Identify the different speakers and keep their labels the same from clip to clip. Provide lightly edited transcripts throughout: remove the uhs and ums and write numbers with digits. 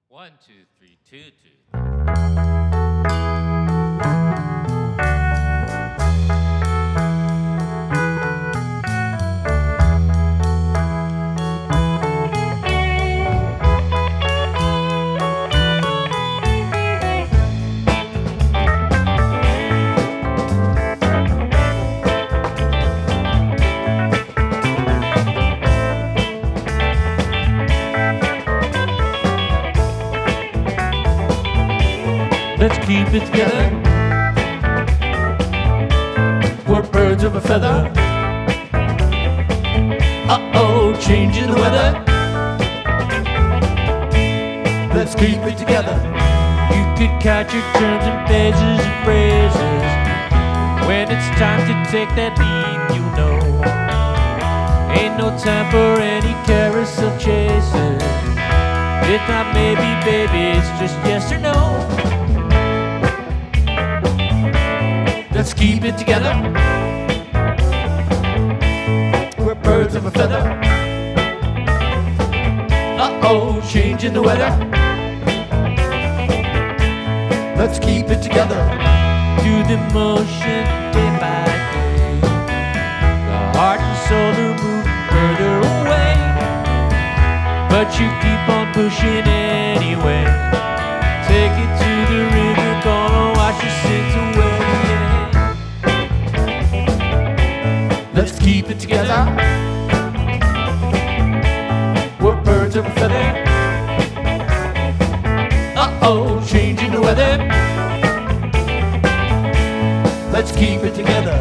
Speaker 1: One, two, three, two, two. Let's keep it together. We're birds of a feather. Uh-oh, changing the weather. Let's keep it together. You could count your terms and phases and phrases. When it's time to take that leap, you know. Ain't no time for any carousel chases. If not maybe, baby, it's just yes or no. Let's keep it together. We're birds of a feather. Uh-oh, changing the weather. Let's keep it together. Do the motion day by day. The heart and soul are moving further away, but you keep on pushing anyway. Take it to the river, gonna wash your sins away. Let's keep it together. We're birds of a feather. Uh-oh, changing the weather. Let's keep it together.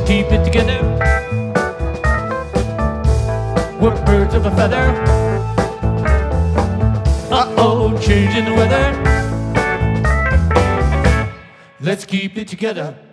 Speaker 1: keep it together. We're birds of a feather. Uh-oh, changing the weather. Let's keep it together.